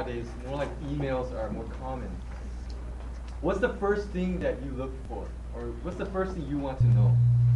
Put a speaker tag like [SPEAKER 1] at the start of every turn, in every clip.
[SPEAKER 1] nowadays, more like emails are more common. What's the first thing that you look for? Or what's the first thing you want to know?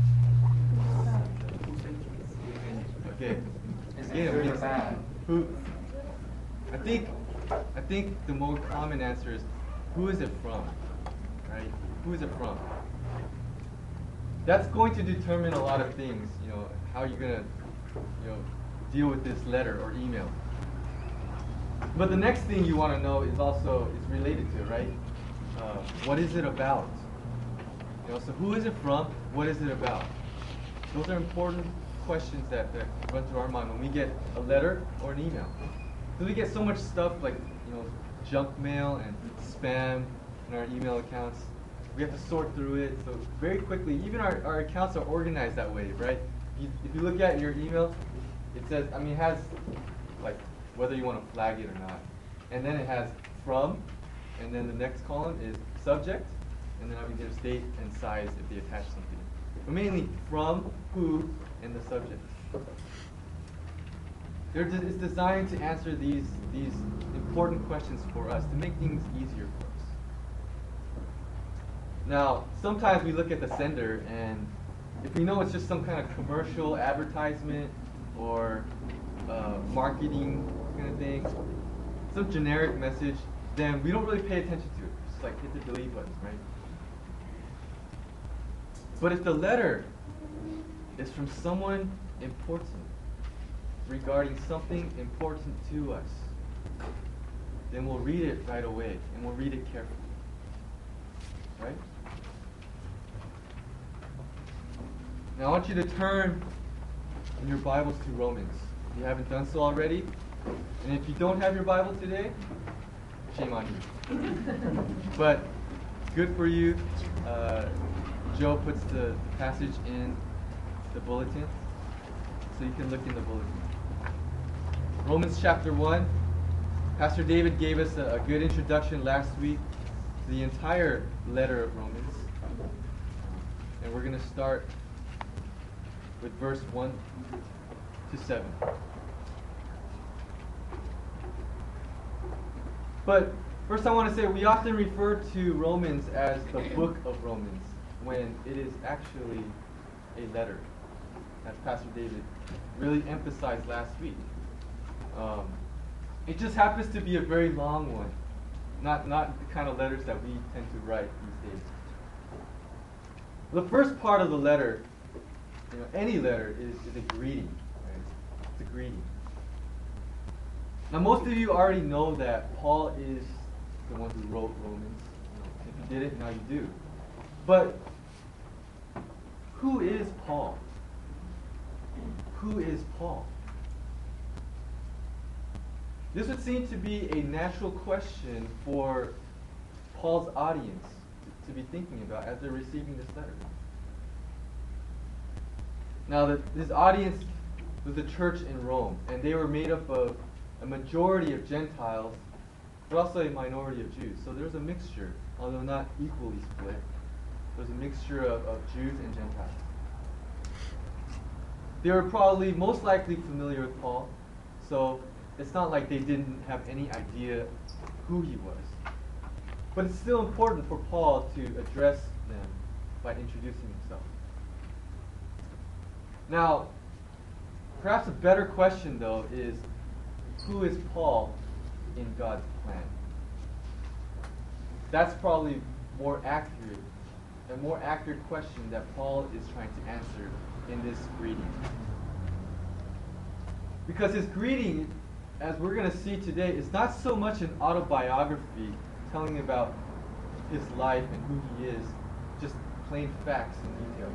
[SPEAKER 1] Okay.
[SPEAKER 2] Is it good or bad?
[SPEAKER 1] Who? I think the more common answer is, who is it from? Right? Who is it from? That's going to determine a lot of things. How you're gonna, deal with this letter or email. But the next thing you want to know is related to it, right? What is it about? So who is it from? What is it about? Those are important questions that run through our mind when we get a letter or an email. So we get so much stuff like junk mail and spam in our email accounts. We have to sort through it. So very quickly, even our accounts are organized that way, right? If you look at your email, it says, it has like whether you want to flag it or not. And then it has from, and then the next column is subject, and then obviously there's date and size if they attach something. But mainly from, who, and the subject. It's designed to answer these important questions for us, to make things easier for us. Now, sometimes we look at the sender, and if we know it's just some kind of commercial advertisement or marketing kind of thing, some generic message, then we don't really pay attention to it. Just like hit the delete button, right? But if the letter is from someone important, regarding something important to us, then we'll read it right away, and we'll read it carefully. Right? Now I want you to turn in your Bibles to Romans. If you haven't done so already, and if you don't have your Bible today, shame on you. But good for you. Joe puts the passage in the bulletin, so you can look in the bulletin. Romans chapter 1. Pastor David gave us a good introduction last week to the entire letter of Romans. And we're going to start with verse 1 to 7. But first I want to say we often refer to Romans as the book of Romans when it is actually a letter, as Pastor David really emphasized last week. It just happens to be a very long one, not the kind of letters that we tend to write these days. The first part of the letter, any letter, is a greeting. Right? It's a greeting. Now, most of you already know that Paul is the one who wrote Romans. If you didn't, now you do. But who is Paul? Who is Paul? This would seem to be a natural question for Paul's audience to be thinking about as they're receiving this letter. Now, this audience was the church in Rome, and they were made up of a majority of Gentiles, but also a minority of Jews. So there's a mixture, although not equally split. There's a mixture of Jews and Gentiles. They were probably most likely familiar with Paul, so it's not like they didn't have any idea who he was. But it's still important for Paul to address them by introducing himself. Now, perhaps a better question, though, is who is Paul in God's plan? That's probably a more accurate question that Paul is trying to answer in this greeting. Because his greeting, as we're going to see today, is not so much an autobiography telling about his life and who he is, just plain facts and details.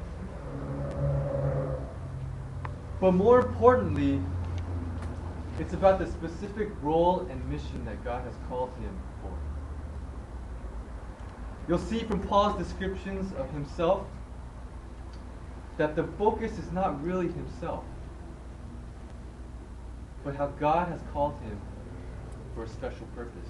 [SPEAKER 1] But more importantly, it's about the specific role and mission that God has called him for. You'll see from Paul's descriptions of himself that the focus is not really himself, but how God has called him for a special purpose.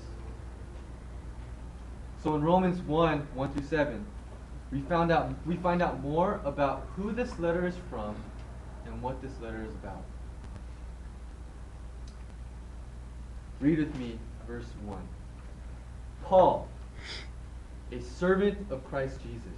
[SPEAKER 1] So in Romans 1:1-7, we find out more about who this letter is from and what this letter is about. Read with me verse 1. Paul, a servant of Christ Jesus.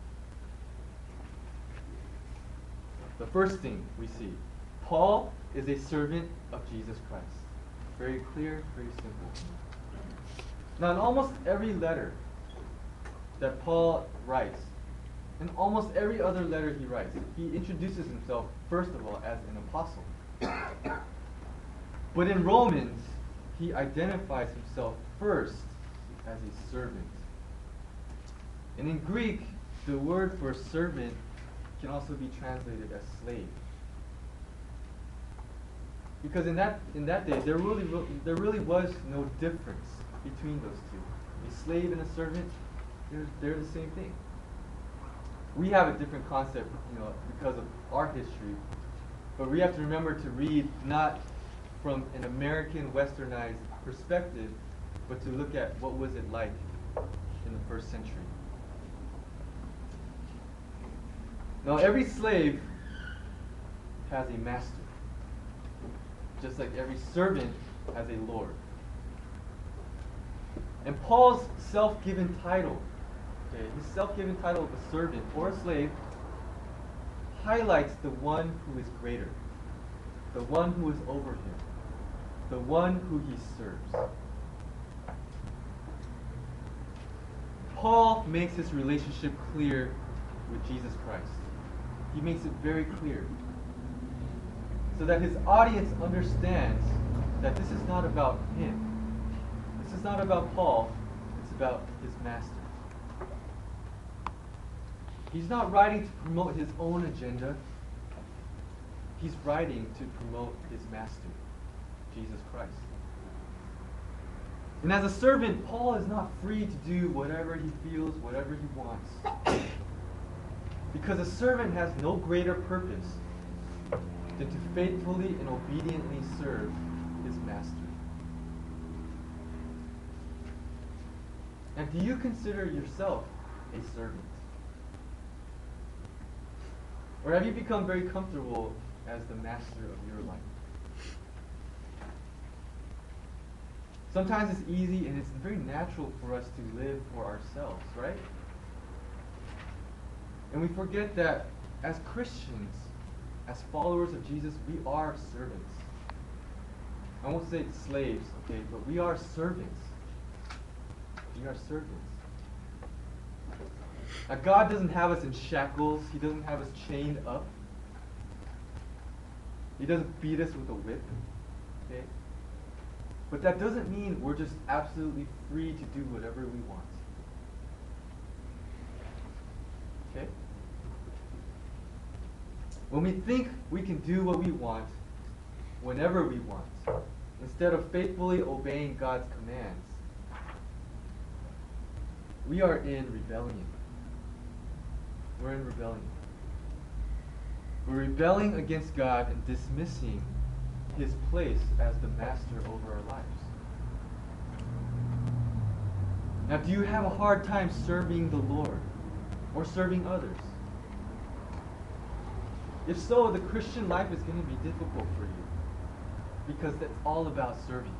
[SPEAKER 1] The first thing we see, Paul is a servant of Jesus Christ. Very clear, very simple. Now, in almost every letter that Paul writes, in almost every other letter he writes, he introduces himself, first of all, as an apostle. But in Romans, he identifies himself first as a servant. And in Greek, the word for servant can also be translated as slave. Because in that day, there really was no difference between those two. A slave and a servant, they're the same thing. We have a different concept, because of our history. But we have to remember to read not from an American westernized perspective, but to look at what was it like in the first century. Now, every slave has a master, just like every servant has a lord. And Paul's self-given title, his self-given title of a servant or a slave, highlights the one who is greater, the one who is over him, the one who he serves. Paul makes his relationship clear with Jesus Christ. He makes it very clear, so that his audience understands that this is not about him. This is not about Paul. It's about his master. He's not writing to promote his own agenda. He's writing to promote his master, Jesus Christ. And as a servant, Paul is not free to do whatever he feels, whatever he wants. Because a servant has no greater purpose than to faithfully and obediently serve his master. And do you consider yourself a servant? Or have you become very comfortable as the master of your life? Sometimes it's easy and it's very natural for us to live for ourselves, right? And we forget that as Christians, as followers of Jesus, we are servants. I won't say slaves, okay, but we are servants. We are servants. Now, God doesn't have us in shackles. He doesn't have us chained up. He doesn't beat us with a whip, okay? But that doesn't mean we're just absolutely free to do whatever we want. Okay? When we think we can do what we want, whenever we want, instead of faithfully obeying God's commands, we are in rebellion. We're in rebellion. We're rebelling against God and dismissing his place as the master over our lives. Now, do you have a hard time serving the Lord or serving others? If so, the Christian life is going to be difficult for you, because that's all about serving.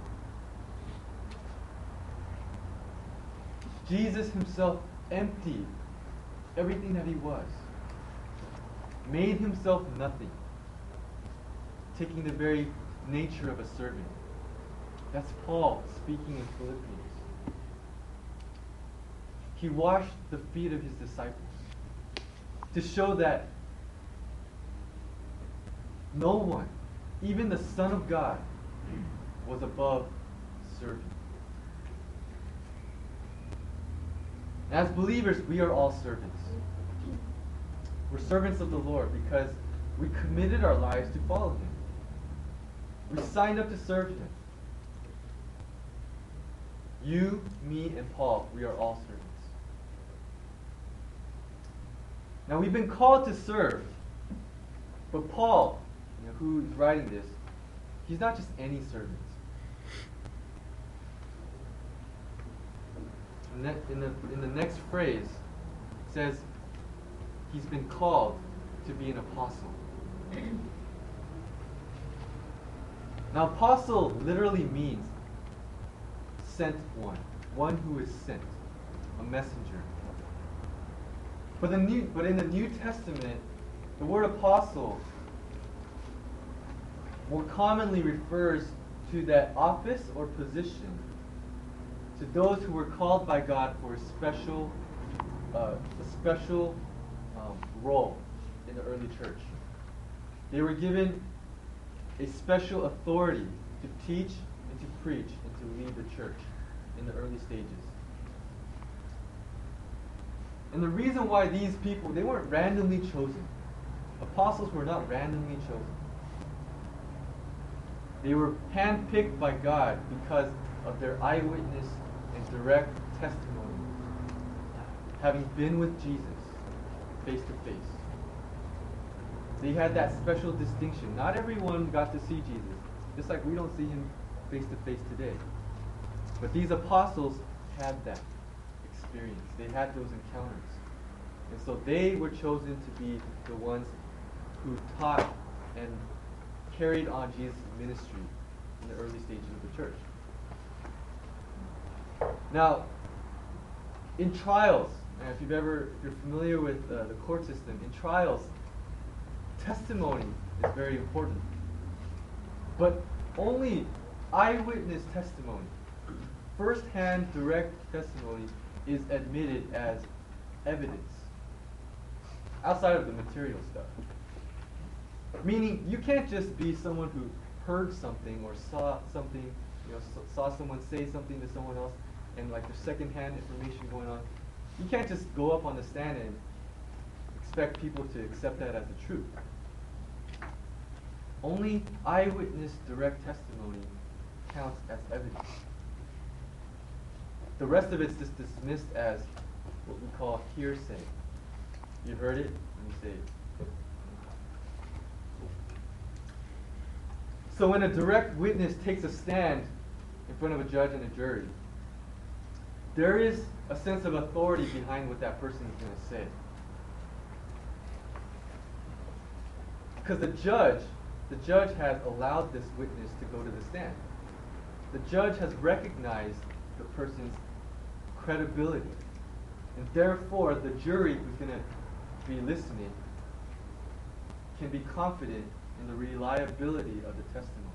[SPEAKER 1] Jesus himself emptied everything that he was, made himself nothing, taking the very nature of a servant. That's Paul speaking in Philippians. He washed the feet of his disciples to show that no one, even the Son of God, was above serving. As believers, we are all servants. We're servants of the Lord because we committed our lives to follow him. We signed up to serve him. You, me, and Paul, we are all servants. Now, we've been called to serve, but Paul, who is writing this, he's not just any servant. In the next phrase, it says he's been called to be an apostle. Now, apostle literally means sent one who is sent, a messenger. But in the New Testament, the word apostle more commonly refers to that office or position, to those who were called by God for a special role in the early church. They were given a special authority to teach and to preach and to lead the church in the early stages. And the reason why these people, they weren't randomly chosen. Apostles were not randomly chosen. They were handpicked by God because of their eyewitness and direct testimony, having been with Jesus face to face. They had that special distinction. Not everyone got to see Jesus, just like we don't see him face to face today. But these apostles had that experience. They had those encounters. And so they were chosen to be the ones who taught and carried on Jesus' ministry in the early stages of the church. Now, in trials, and if you're familiar with the court system, in trials, testimony is very important. But only eyewitness testimony, first-hand direct testimony, is admitted as evidence outside of the material stuff. Meaning, you can't just be someone who heard something or saw something, saw someone say something to someone else, and like there's second-hand information going on. You can't just go up on the stand and expect people to accept that as the truth. Only eyewitness direct testimony counts as evidence. The rest of it's just dismissed as what we call hearsay. You heard it, and you say it. So when a direct witness takes a stand in front of a judge and a jury, there is a sense of authority behind what that person is going to say. Because the judge has allowed this witness to go to the stand. The judge has recognized the person's credibility. And therefore, the jury who's going to be listening can be confident in the reliability of the testimony.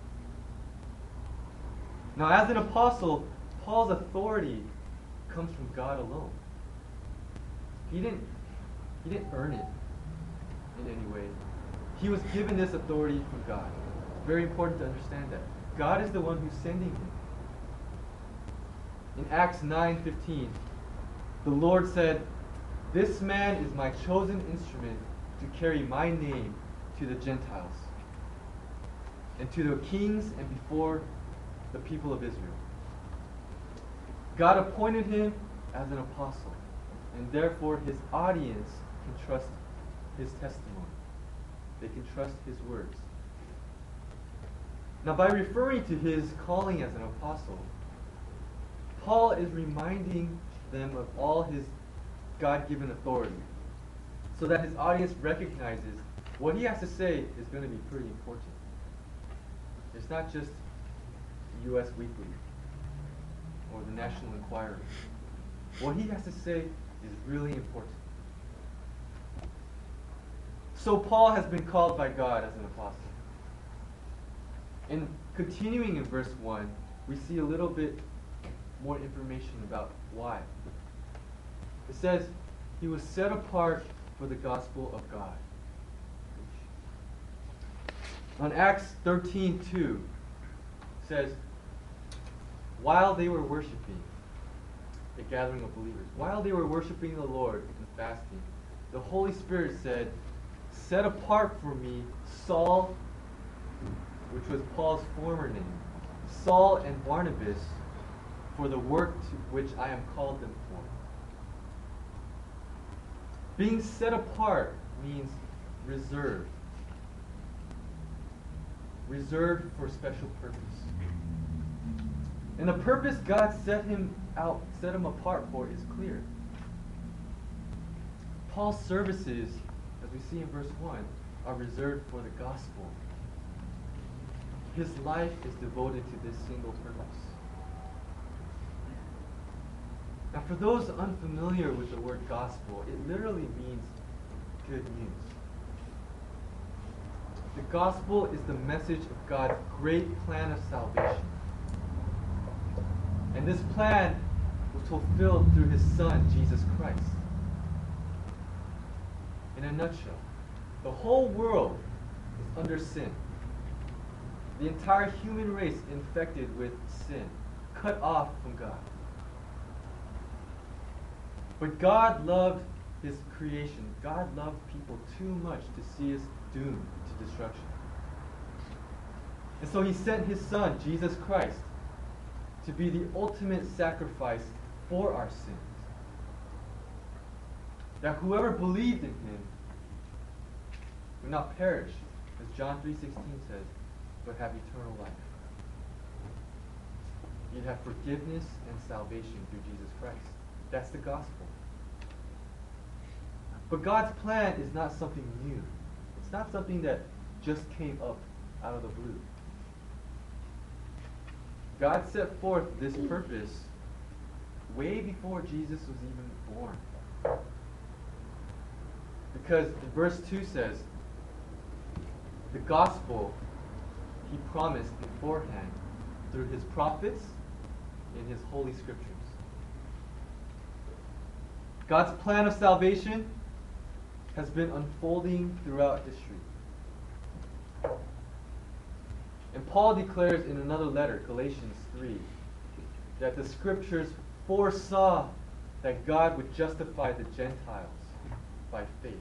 [SPEAKER 1] Now, as an apostle, Paul's authority comes from God alone. He didn't earn it in any way. He was given this authority from God. It's very important to understand that. God is the one who's sending him. In Acts 9:15, the Lord said, "This man is my chosen instrument to carry my name to the Gentiles, and to the kings and before the people of Israel." God appointed him as an apostle, and therefore his audience can trust his testimony. They can trust his words. Now, by referring to his calling as an apostle, Paul is reminding them of all his God-given authority, so that his audience recognizes what he has to say is going to be pretty important. It's not just U.S. Weekly or the National Enquirer. What he has to say is really important. So Paul has been called by God as an apostle. And continuing in verse 1, we see a little bit more information about why. It says, he was set apart for the gospel of God. On Acts 13:2, it says, while they were worshiping, a gathering of believers, while they were worshiping the Lord and fasting, the Holy Spirit said, "Set apart for me Saul," which was Paul's former name, "Saul and Barnabas for the work to which I have called them for." Being set apart means reserved. Reserved for special purpose. And the purpose God set him apart for is clear. Paul's services, as we see in verse 1, are reserved for the gospel. His life is devoted to this single purpose. Now, for those unfamiliar with the word gospel, it literally means good news. The gospel is the message of God's great plan of salvation. And this plan was fulfilled through his Son, Jesus Christ. In a nutshell, the whole world is under sin. The entire human race infected with sin, cut off from God. But God loved his creation. God loved people too much to see us doomed to destruction. And so he sent his Son, Jesus Christ, to be the ultimate sacrifice for our sins. That whoever believed in him would not perish, as John 3:16 says, but have eternal life. You'd have forgiveness and salvation through Jesus Christ. That's the gospel. But God's plan is not something new. It's not something that just came up out of the blue. God set forth this purpose way before Jesus was even born. Because verse 2 says, the gospel he promised beforehand through his prophets in his holy scriptures. God's plan of salvation has been unfolding throughout history. And Paul declares in another letter, Galatians 3, that the scriptures foresaw that God would justify the Gentiles by faith.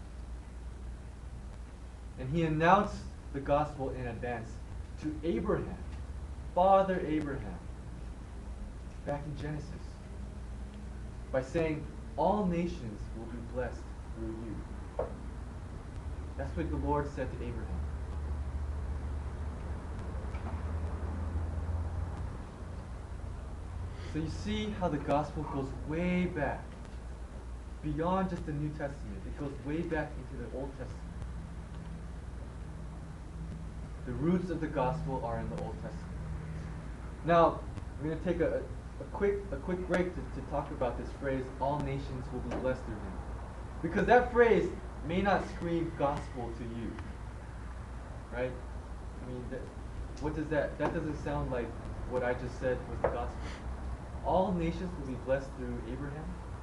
[SPEAKER 1] And he announced the gospel in advance to Abraham, Father Abraham, back in Genesis, by saying, all nations will be blessed through you. That's what the Lord said to Abraham. So you see how the gospel goes way back, beyond just the New Testament. It goes way back into the Old Testament. The roots of the gospel are in the Old Testament. Now, we're going to take a quick break to talk about this phrase, all nations will be blessed through him. Because that phrase may not scream gospel to you. Right? I mean, what does that doesn't sound like what I just said was the gospel. All nations will be blessed through Abraham?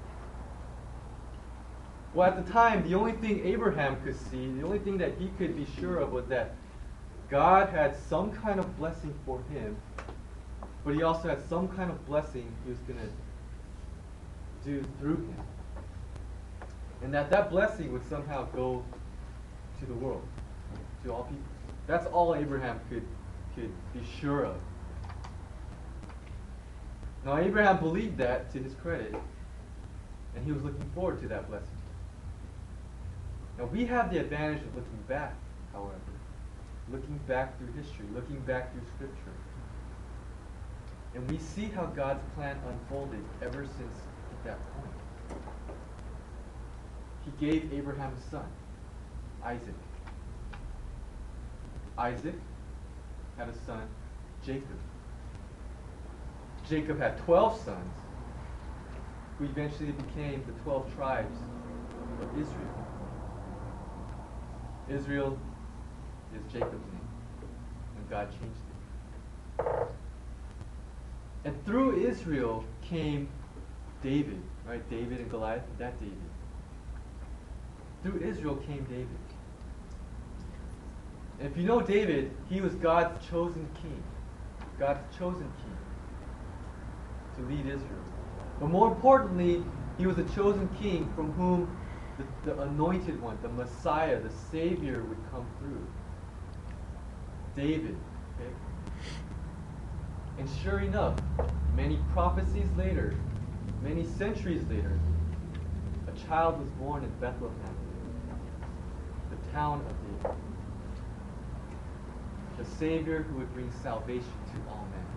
[SPEAKER 1] Well, at the time, the only thing Abraham could see, the only thing that he could be sure of was that God had some kind of blessing for him, but he also had some kind of blessing he was going to do through him. And that blessing would somehow go to the world, to all people. That's all Abraham could be sure of. Now, Abraham believed that to his credit, and he was looking forward to that blessing. Now, we have the advantage of looking back, however. Looking back through history, looking back through Scripture. And we see how God's plan unfolded ever since that point. He gave Abraham a son, Isaac. Isaac had a son, Jacob. Jacob had 12 sons, who eventually became the 12 tribes of Israel. Israel is Jacob's name, and God changed it. And through Israel came David, right? David and Goliath, that David. Through Israel came David. And if you know David, he was God's chosen king. God's chosen king to lead Israel. But more importantly, he was a chosen king from whom the anointed one, the Messiah, the Savior would come through. David. Okay? And sure enough, many prophecies later, many centuries later, a child was born in Bethlehem, the town of David. The Savior who would bring salvation to all men.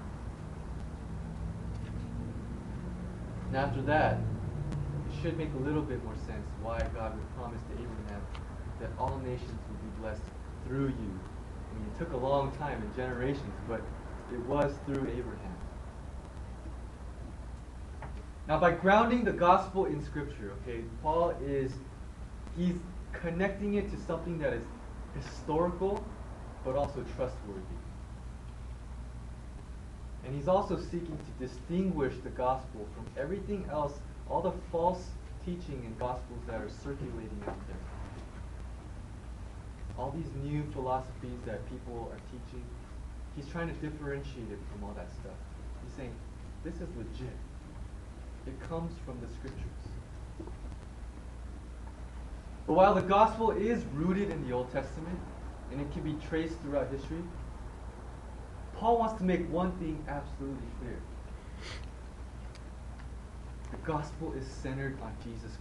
[SPEAKER 1] And after that, it should make a little bit more sense why God would promise to Abraham that all nations would be blessed through you. I mean, it took a long time and generations, but it was through Abraham. Now, by grounding the gospel in Scripture, okay, he's connecting it to something that is historical, but also trustworthy. And he's also seeking to distinguish the gospel from everything else, all the false teaching and gospels that are circulating out there. All these new philosophies that people are teaching, he's trying to differentiate it from all that stuff. He's saying, this is legit. It comes from the Scriptures. But while the gospel is rooted in the Old Testament, and it can be traced throughout history, Paul wants to make one thing absolutely clear. The gospel is centered on Jesus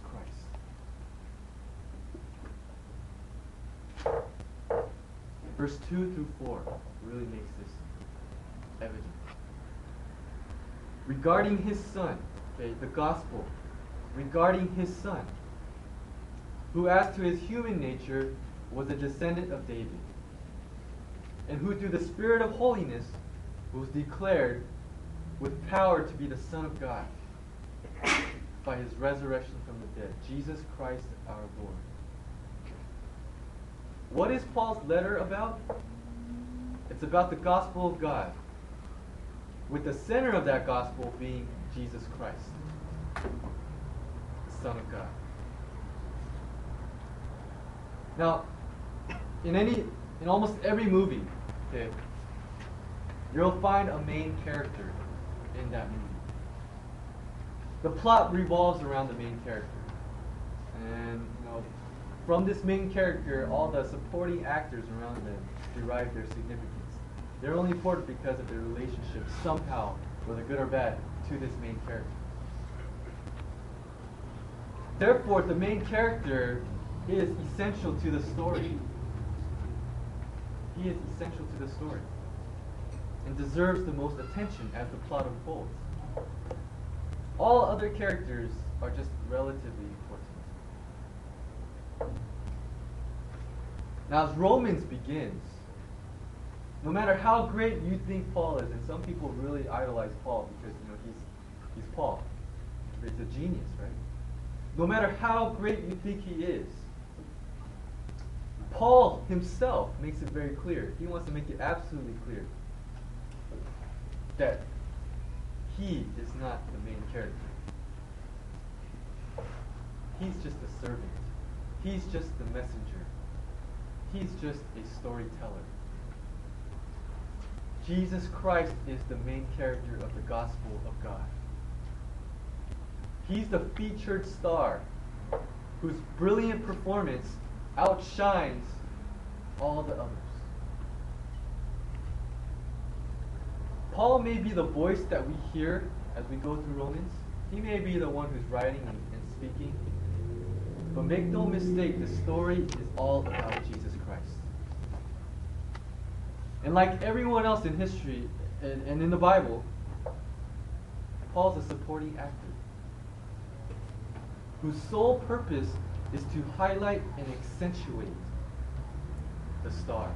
[SPEAKER 1] Christ. Verse 2 through 4 really makes this evident. Regarding his son, okay, the gospel, regarding his son, who as to his human nature was a descendant of David, and who through the Spirit of holiness was declared with power to be the Son of God by his resurrection from the dead, Jesus Christ our Lord. What is Paul's letter about? It's about the gospel of God, with the center of that gospel being Jesus Christ, the Son of God. Now, in almost every movie, okay, you'll find a main character in that movie. The plot revolves around the main character. And, from this main character, all the supporting actors around them derive their significance. They're only important because of their relationship somehow, whether good or bad, to this main character. Therefore, the main character is essential to the story. He is essential to the story and deserves the most attention as the plot unfolds. All other characters are just relatively important. Now, as Romans begins, no matter how great you think Paul is, and some people really idolize Paul because he's Paul. He's a genius, right? No matter how great you think he is, Paul himself makes it very clear. He wants to make it absolutely clear that he is not the main character. He's just a servant. He's just the messenger. He's just a storyteller. Jesus Christ is the main character of the gospel of God. He's the featured star whose brilliant performance outshines all the others. Paul may be the voice that we hear as we go through Romans. He may be the one who's writing and speaking. But make no mistake, the story is all about Jesus Christ. And like everyone else in history and in the Bible, Paul's a supporting actor whose sole purpose is to highlight and accentuate the star.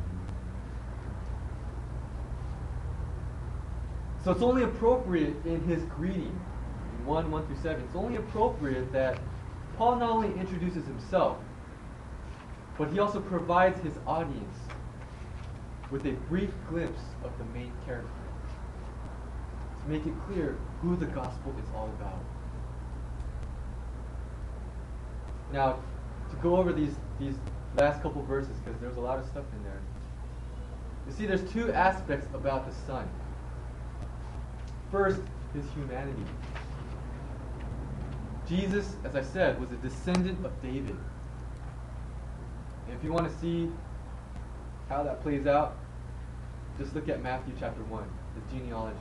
[SPEAKER 1] So it's only appropriate in his greeting, in 1 through 7, it's only appropriate that Paul not only introduces himself, but he also provides his audience with a brief glimpse of the main character to make it clear who the gospel is all about. Now, to go over these last couple verses, because there's a lot of stuff in there. You see, there's two aspects about the Son. First, his humanity. Jesus, as I said, was a descendant of David. And if you want to see how that plays out, just look at Matthew chapter 1, the genealogy.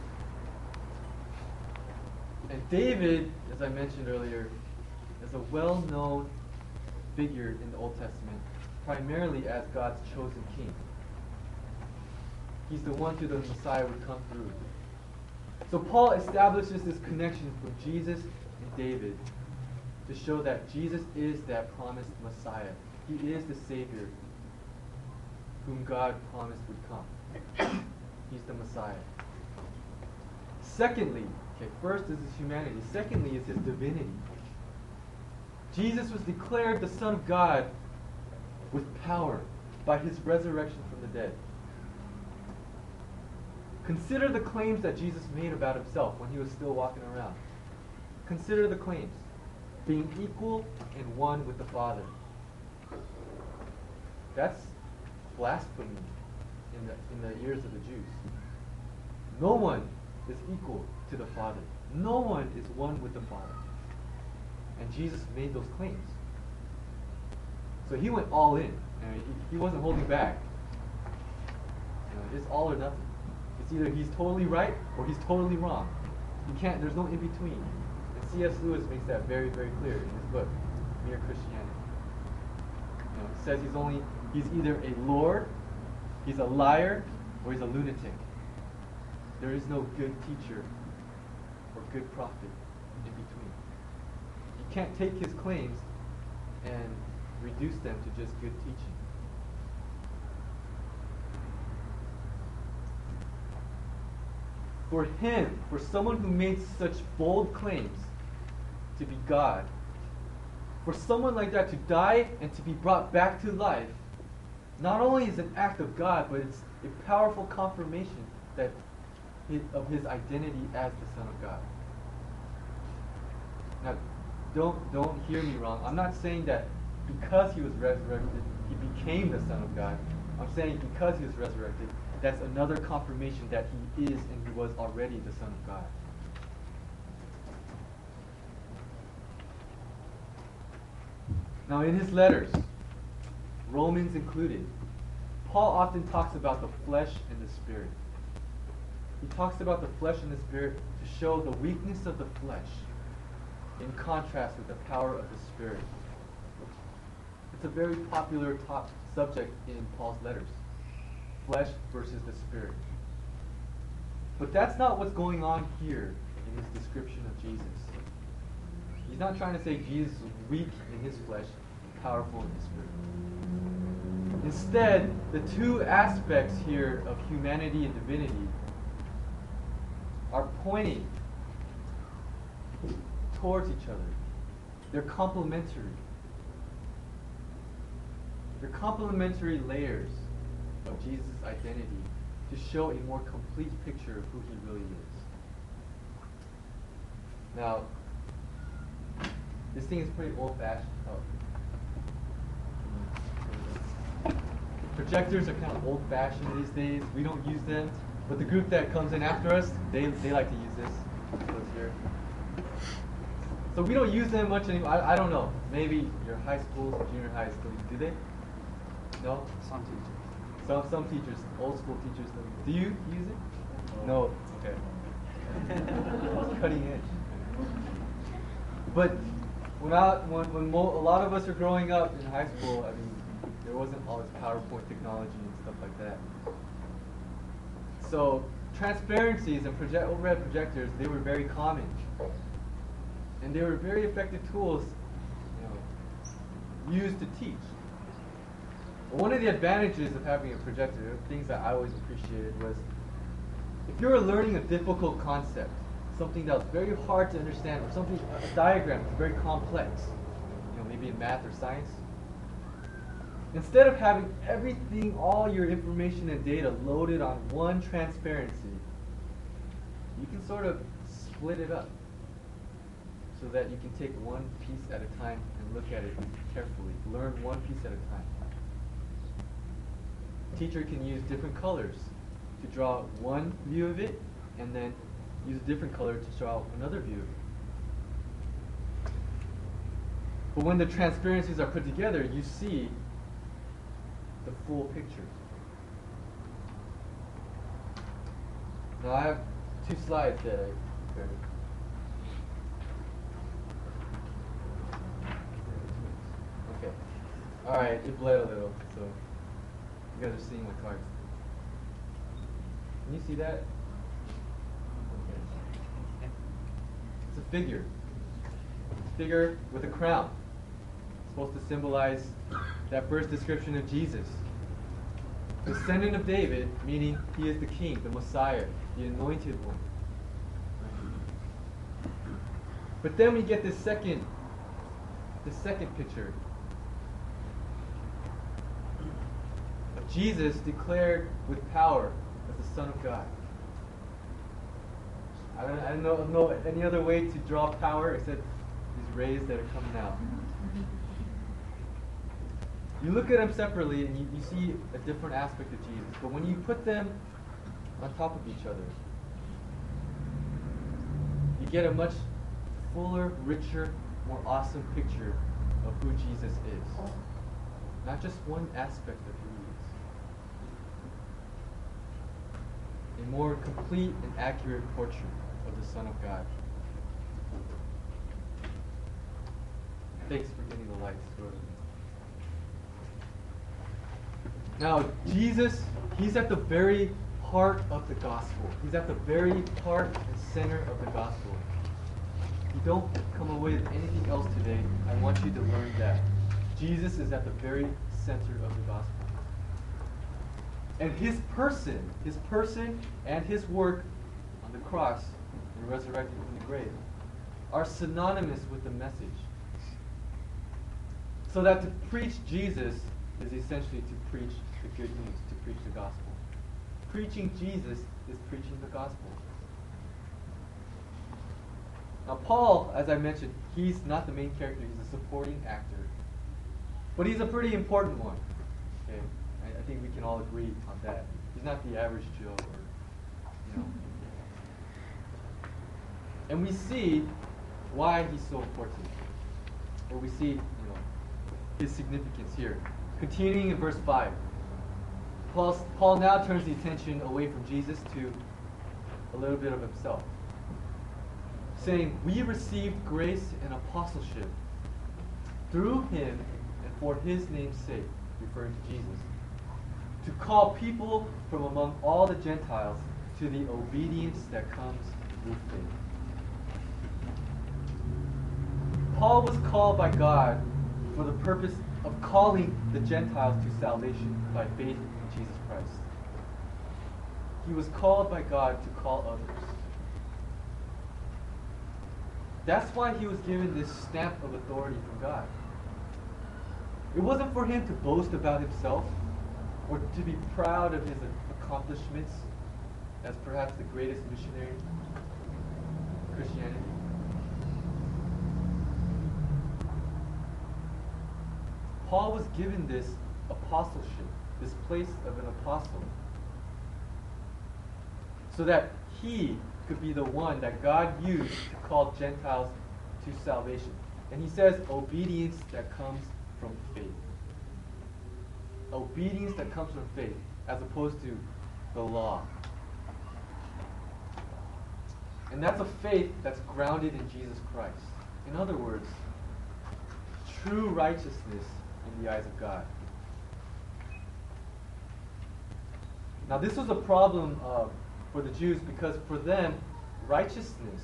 [SPEAKER 1] And David, as I mentioned earlier, is a well-known figure in the Old Testament, primarily as God's chosen king. He's the one who the Messiah would come through. So Paul establishes this connection from Jesus and David to show that Jesus is that promised Messiah. He is the Savior whom God promised would come. He's the Messiah. Secondly, Okay, first is his humanity. Secondly is his divinity. Jesus was declared the Son of God with power by his resurrection from the dead. Consider the claims that Jesus made about himself when he was still walking around. Consider the claims. Being equal and one with the Father. That's blasphemy in the ears of the Jews. No one is equal to the Father. No one is one with the Father. And Jesus made those claims. So he went all in. And he wasn't holding back. It's all or nothing. It's either he's totally right or he's totally wrong. There's no in between. And C.S. Lewis makes that very, very clear in his book, Mere Christianity. It says he's either a lord, he's a liar, or he's a lunatic. There is no good teacher or good prophet in between. You can't take his claims and reduce them to just good teaching. For him, for someone who made such bold claims to be God, for someone like that to die and to be brought back to life, not only is an act of God, but it's a powerful confirmation of his identity as the Son of God. Now, don't hear me wrong. I'm not saying that because he was resurrected, he became the Son of God. I'm saying because he was resurrected, that's another confirmation that he is and he was already the Son of God. Now in his letters, Romans included, Paul often talks about the flesh and the spirit. He talks about the flesh and the spirit to show the weakness of the flesh in contrast with the power of the spirit. It's a very popular subject in Paul's letters. Flesh versus the spirit. But that's not what's going on here in his description of Jesus. He's not trying to say Jesus was weak in his flesh, powerful in his spirit. Instead, the two aspects here of humanity and divinity are pointing towards each other. They're complementary. They're complementary layers of Jesus' identity to show a more complete picture of who he really is. Now, this thing is pretty old-fashioned. Projectors are kind of old-fashioned these days. We don't use them, but the group that comes in after us, they like to use this. Those here. So we don't use them much anymore. I don't know. Maybe your high schools or junior high still do they? No?
[SPEAKER 2] Some teachers.
[SPEAKER 1] Some teachers, old school teachers. Do you use it? No. Okay. Cutting edge. But when a lot of us are growing up in high school, I mean, there wasn't all this PowerPoint technology and stuff like that. So transparencies and overhead projectors, they were very common. And they were very effective tools, used to teach. But one of the advantages of having a projector, things that I always appreciated, was if you were learning a difficult concept, something that was very hard to understand, or something, a diagram that's very complex, maybe in math or science, instead of having everything, all your information and data loaded on one transparency, you can sort of split it up so that you can take one piece at a time and look at it carefully. Learn one piece at a time. Teacher can use different colors to draw one view of it, and then use a different color to draw another view. But when the transparencies are put together, you see the full picture. Now I have two slides that I prepared. Okay. Alright, it bled a little, so you guys are seeing my cards. Can you see that? Okay. It's a figure. It's a figure with a crown. It's supposed to symbolize that first description of Jesus. Descendant of David, meaning he is the king, the Messiah, the anointed one. But then we get this second picture of Jesus declared with power as the Son of God. I don't know any other way to draw power except these rays that are coming out. You look at them separately and you see a different aspect of Jesus. But when you put them on top of each other, you get a much fuller, richer, more awesome picture of who Jesus is. Not just one aspect of who he is. A more complete and accurate portrait of the Son of God. Thanks for getting the lights. Now, Jesus, he's at the very heart of the gospel. He's at the very heart and center of the gospel. If you don't come away with anything else today, I want you to learn that Jesus is at the very center of the gospel. And his person and his work on the cross and resurrected from the grave are synonymous with the message. So that to preach Jesus is essentially to preach the good news, to preach the gospel. Preaching Jesus is preaching the gospel. Now Paul, as I mentioned, he's not the main character, he's a supporting actor. But he's a pretty important one. Okay? I think we can all agree on that. He's not the average Joe or, And we see why he's so important. Or we see, his significance here. Continuing in verse 5. Paul now turns the attention away from Jesus to a little bit of himself. Saying, we received grace and apostleship through him and for his name's sake, referring to Jesus, to call people from among all the Gentiles to the obedience that comes through faith. Paul was called by God for the purpose of calling the Gentiles to salvation by faith in Jesus Christ. He was called by God to call others. That's why he was given this stamp of authority from God. It wasn't for him to boast about himself or to be proud of his accomplishments as perhaps the greatest missionary in Christianity. Paul was given this apostleship, this place of an apostle, so that he could be the one that God used to call Gentiles to salvation. And he says, obedience that comes from faith. Obedience that comes from faith, as opposed to the law. And that's a faith that's grounded in Jesus Christ. In other words, true righteousness in the eyes of God. Now this was a problem for the Jews because for them, righteousness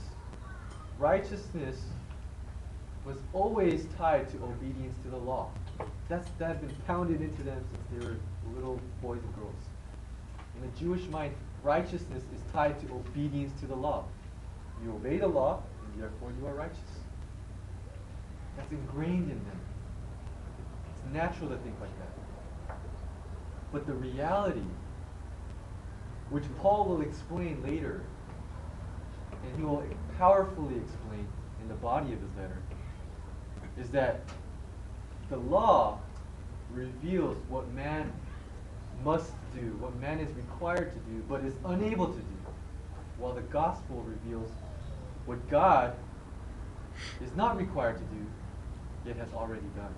[SPEAKER 1] was always tied to obedience to the law. That had been pounded into them since they were little boys and girls. In the Jewish mind, righteousness is tied to obedience to the law. You obey the law, and therefore you are righteous. That's ingrained in them. It's natural to think like that. But the reality, which Paul will explain later, and he will powerfully explain in the body of his letter, is that the law reveals what man must do, what man is required to do, but is unable to do, while the gospel reveals what God is not required to do, yet has already done.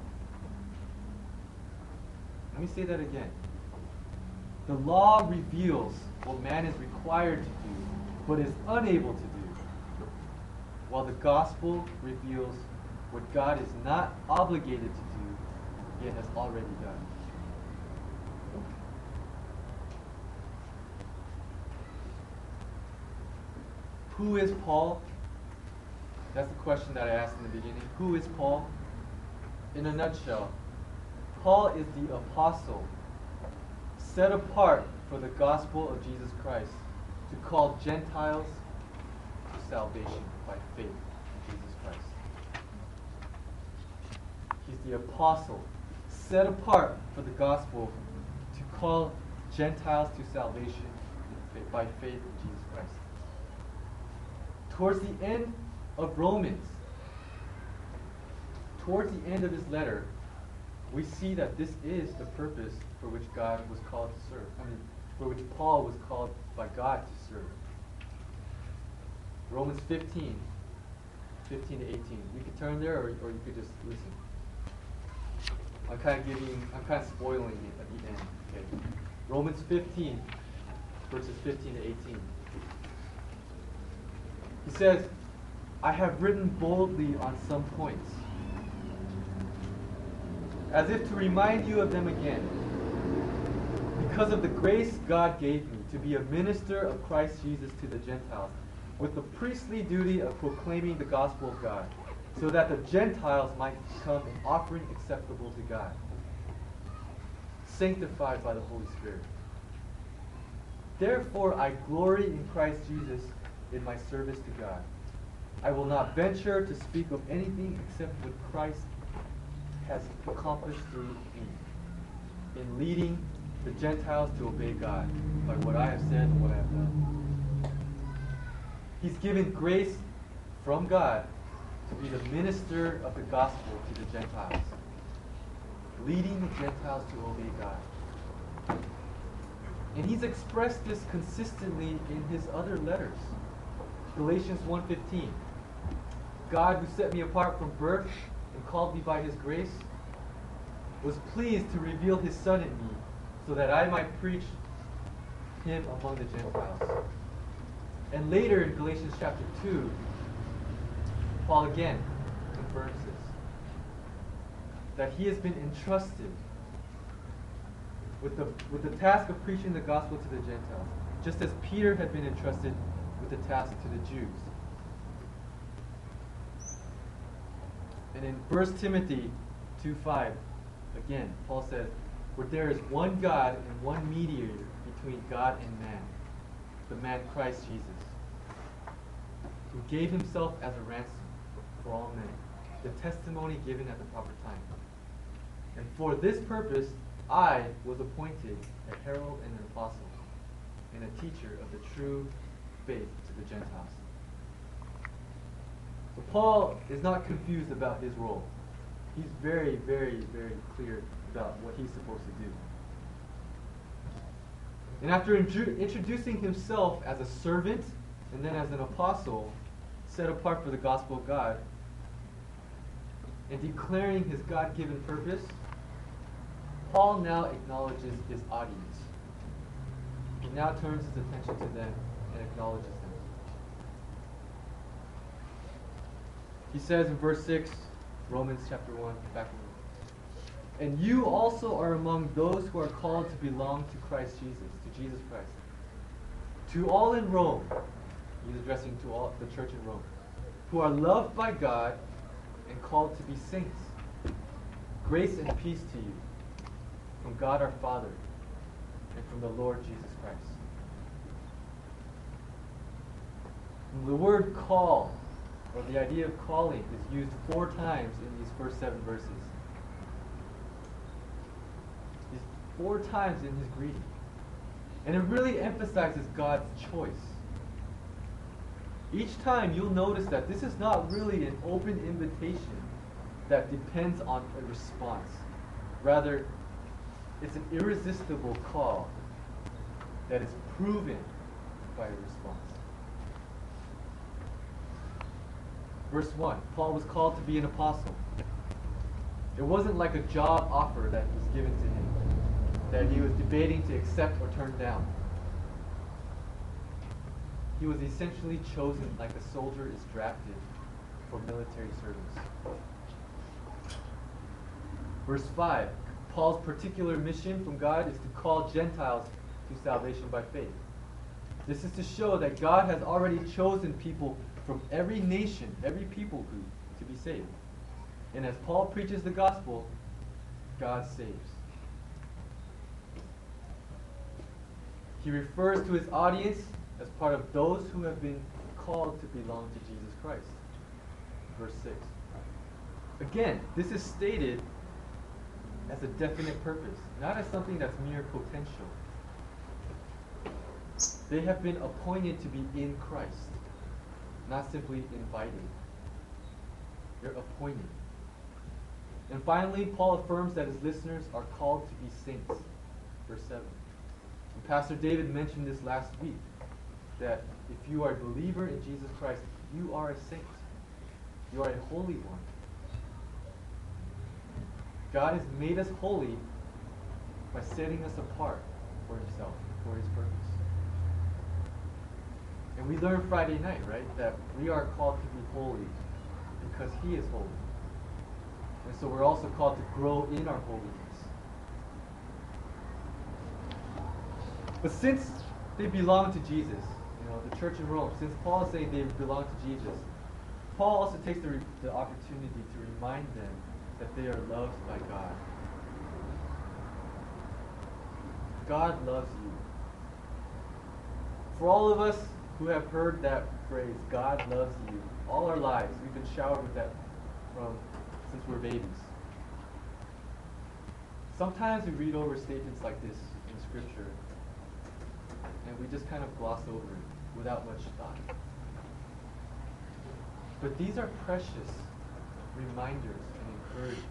[SPEAKER 1] Let me say that again. The law reveals what man is required to do, but is unable to do, while the gospel reveals what God is not obligated to do, yet has already done. Who is Paul? That's the question that I asked in the beginning. Who is Paul? In a nutshell, Paul is the apostle set apart for the gospel of Jesus Christ to call Gentiles to salvation by faith in Jesus Christ. He's the apostle, set apart for the gospel to call Gentiles to salvation by faith in Jesus Christ. Towards the end of Romans, towards the end of his letter, we see that this is the purpose for which God was called to serve. For which Paul was called by God to serve. Romans 15 to 18. You could turn there, or you could just listen. I'm kind of spoiling it at the end. Okay. Romans 15, verses 15 to 18. He says, I have written boldly on some points, as if to remind you of them again, because of the grace God gave me to be a minister of Christ Jesus to the Gentiles, with the priestly duty of proclaiming the gospel of God, so that the Gentiles might become an offering acceptable to God, sanctified by the Holy Spirit. Therefore I glory in Christ Jesus in my service to God. I will not venture to speak of anything except what Christ has accomplished through me, in leading the Gentiles to obey God by what I have said and what I have done. He's given grace from God to be the minister of the gospel to the Gentiles, leading the Gentiles to obey God. And he's expressed this consistently in his other letters. Galatians 1:15. God, who set me apart from birth and called me by his grace, was pleased to reveal his Son in me, so that I might preach him among the Gentiles. And later in Galatians chapter 2, Paul again confirms this, that he has been entrusted with the task of preaching the gospel to the Gentiles, just as Peter had been entrusted with the task to the Jews. And in 1 Timothy 2:5, again, Paul says, for there is one God and one mediator between God and man, the man Christ Jesus, who gave himself as a ransom for all men, the testimony given at the proper time. And for this purpose I was appointed a herald and an apostle, and a teacher of the true faith to the Gentiles. So Paul is not confused about his role. He's very, very, very clear about what he's supposed to do. And after introducing himself as a servant and then as an apostle set apart for the gospel of God, and declaring his God-given purpose, Paul now acknowledges his audience. He now turns his attention to them and acknowledges them. He says in verse 6, Romans chapter 1, back in and you also are among those who are called to belong to Christ Jesus, to Jesus Christ. To all in Rome, he's addressing to all the church in Rome, who are loved by God and called to be saints. Grace and peace to you from God our Father and from the Lord Jesus Christ. The word call, or the idea of calling, is used 4 times in these first 7 verses. 4 times in his greeting. And it really emphasizes God's choice. Each time you'll notice that this is not really an open invitation that depends on a response. Rather, it's an irresistible call that is proven by a response. Verse 1, Paul was called to be an apostle. It wasn't like a job offer that was given to him, that he was debating to accept or turn down. He was essentially chosen like a soldier is drafted for military service. Verse 5, Paul's particular mission from God is to call Gentiles to salvation by faith. This is to show that God has already chosen people from every nation, every people group to be saved. And as Paul preaches the gospel, God saves. He refers to his audience as part of those who have been called to belong to Jesus Christ. verse 6. Again, this is stated as a definite purpose, not as something that's mere potential. They have been appointed to be in Christ, not simply invited. They're appointed. And finally, Paul affirms that his listeners are called to be saints. Verse 7. And Pastor David mentioned this last week, that if you are a believer in Jesus Christ, you are a saint. You are a holy one. God has made us holy by setting us apart for himself, for his purpose. And we learned Friday night, right, that we are called to be holy because he is holy. And so we're also called to grow in our holiness. But since they belong to Jesus, the church in Rome, since Paul is saying they belong to Jesus, Paul also takes the opportunity to remind them that they are loved by God. God loves you. For all of us who have heard that phrase, God loves you, all our lives, we've been showered with that since we're babies. Sometimes we read over statements like this in Scripture, and we just kind of gloss over it without much thought. But these are precious reminders and encouragements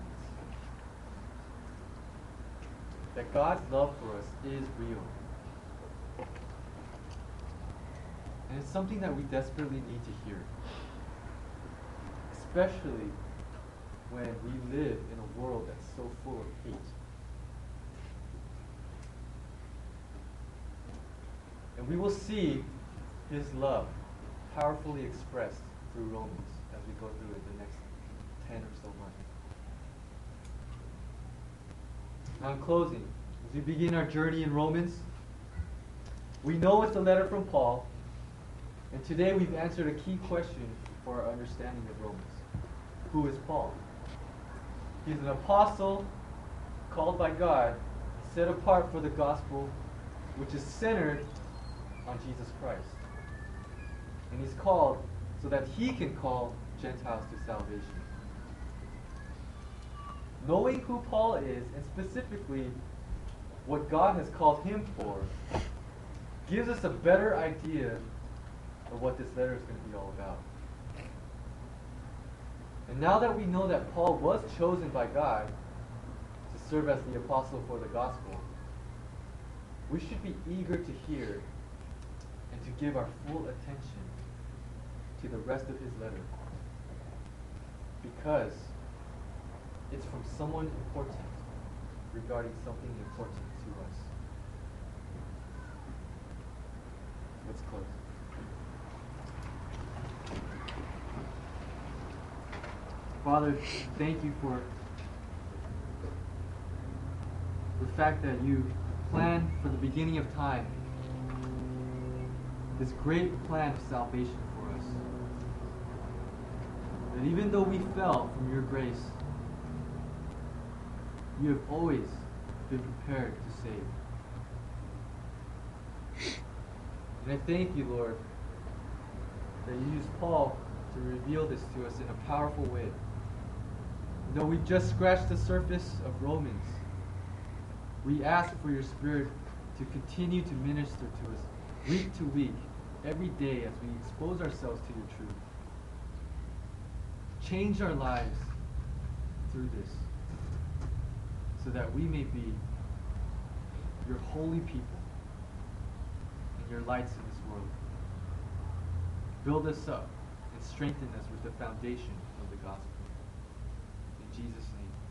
[SPEAKER 1] that God's love for us is real. And it's something that we desperately need to hear. Especially when we live in a world that's so full of hate. And we will see his love powerfully expressed through Romans as we go through it the next 10 or so months. Now in closing, as we begin our journey in Romans, we know it's a letter from Paul, and today we've answered a key question for our understanding of Romans. Who is Paul? He's an apostle called by God, set apart for the gospel, which is centered on Jesus Christ. And he's called so that he can call Gentiles to salvation. Knowing who Paul is, and specifically what God has called him for, gives us a better idea of what this letter is going to be all about. And now that we know that Paul was chosen by God to serve as the apostle for the gospel, we should be eager to hear and to give our full attention to the rest of his letter, because it's from someone important regarding something important to us. Let's close. Father, thank you for the fact that you planned from the beginning of time this great plan of salvation for us. That even though we fell from your grace, you have always been prepared to save. And I thank you, Lord, that you used Paul to reveal this to us in a powerful way. Though we just scratched the surface of Romans, we ask for your Spirit to continue to minister to us week to week, every day as we expose ourselves to your truth. Change our lives through this so that we may be your holy people and your lights in this world. Build us up and strengthen us with the foundation of the gospel. In Jesus' name.